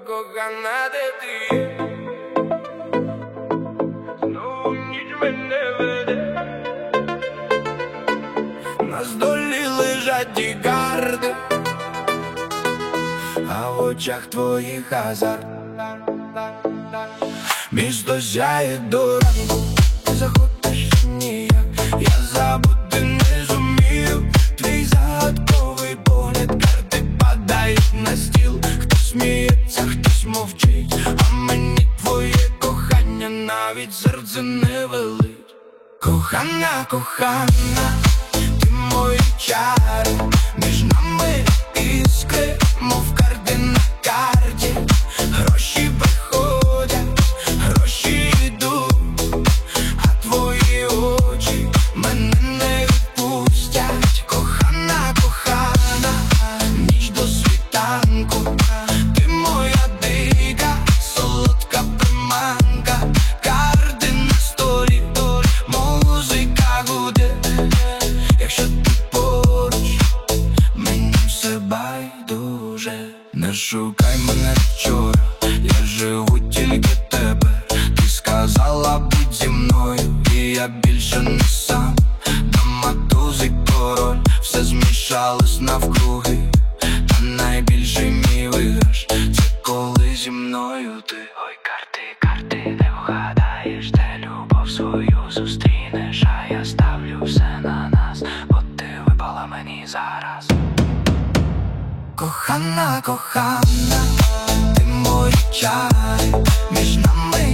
кохана, де ти є? Знову ніч мене веде, на столі лежать ті карти, а в очах твоїх азарт. Місто сяє до ранку, ти заходиш ніяк, я забути не зумію. Твій загадковий погляд, карти падають на стіл. Хтось сміється, хтось мовчить, а мені твоє кохання навіть серце не велить. Кохана, кохана, ти мої чари, між нами іскри, мов карти на карті. Гроші приходять, гроші йдуть, а твої очі мене не відпустять. Кохана, кохана, ніч до світанку, ти моя дика, солодка приманка. Карти на столі, музика гуде, якщо ти поруч, мені все байдуже. Не шукай мене вчора, я живу тільки тебе. Ти сказала будь зі мною, і я більше не сам. Даматузи король, все змішалось навкруги, та найбільший мій виграш це коли зі мною ти. Ой, карти, карти, не вгадаєш, де любов свою зустрінеш. А я ставлю все на нас, бо ти випала мені зараз. Кохана, кохана, ти мої чари, між нами